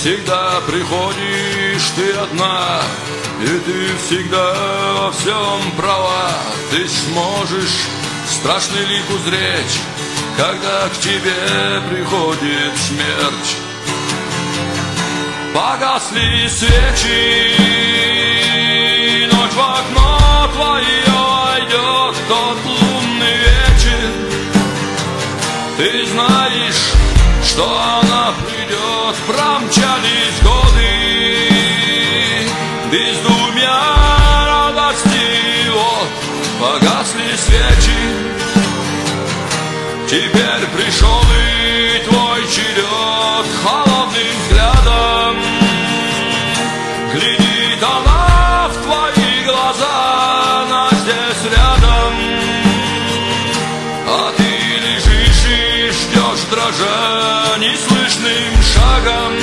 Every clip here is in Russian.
всегда приходишь ты одна, и ты всегда во всем права. Ты сможешь страшный лик узреть, когда к тебе приходит смерть. Погасли свечи, ночь в окно твое войдет тот лунный вечер. Ты знаешь, что она придет, промчались годы, бездумья, радости, вот погасли свечи. Теперь пришел и твой черед, холодным взглядом глядит она в твои глаза, она здесь рядом, а ты лежишь и ждешь, дрожа неслышным шагом.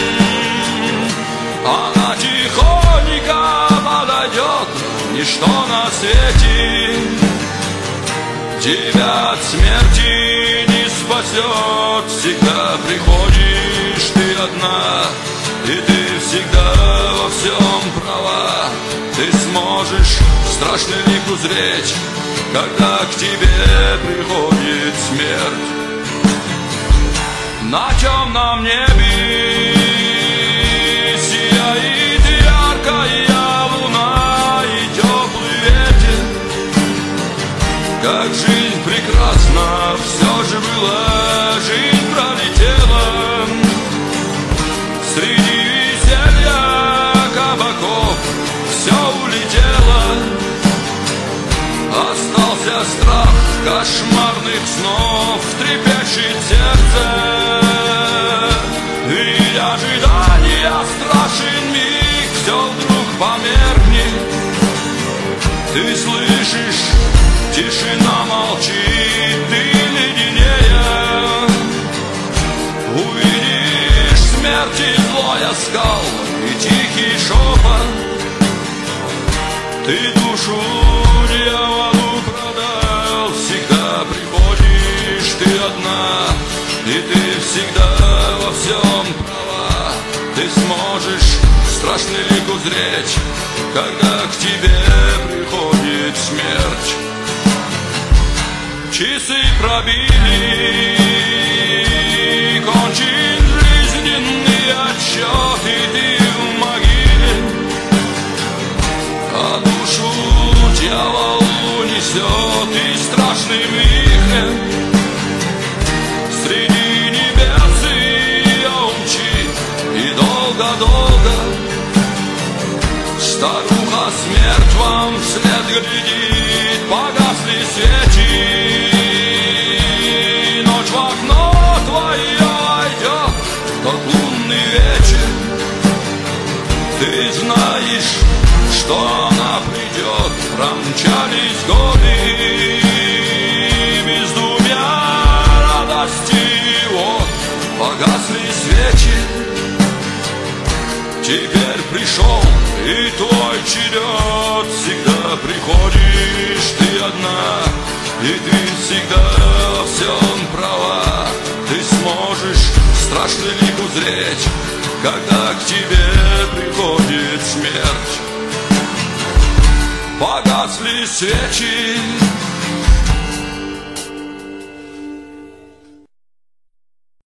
Она тихонько подойдет, ничто на свете тебя от смерти не спасет. Всегда приходишь ты одна, и ты всегда во всем права. Ты сможешь страшный лик узреть, когда к тебе приходит смерть. На темном небе сияет яркая луна и теплый ветер. Как жизнь прекрасна, все же была, жизнь пролетела. Среди веселья кабаков все улетело. Остался страх кошмарных снов, трепещет сердце. И ожидания страшен миг, все вдруг померкнет. Ты слышишь, тишина молчит, ты леденее. Увидишь смерти злой оскал и тихий шепот. Ты душу дьяволу продал, всегда приходишь ты одна, и ты всегда во всем права. Ты сможешь страшный лик узреть, когда к тебе приходит смерть. Часы пробили, кончен жизненный отсчет, и ты в могиле, а душу дьявол унесет и страшным вихрем среди небес ее умчит. И долго-долго старуха смерть вам вслед глядит. Погасли свечи, ночь в окно твое войдет тот лунный вечер. Ты знаешь, что она придет, промчались годы, бездумья, радости, вот погасли свечи. Теперь пришел и твой черед, всегда приходишь ты одна, и ты всегда во всем права. Ты сможешь страшный лик узреть, когда к тебе приходит смерть. Погасли свечи,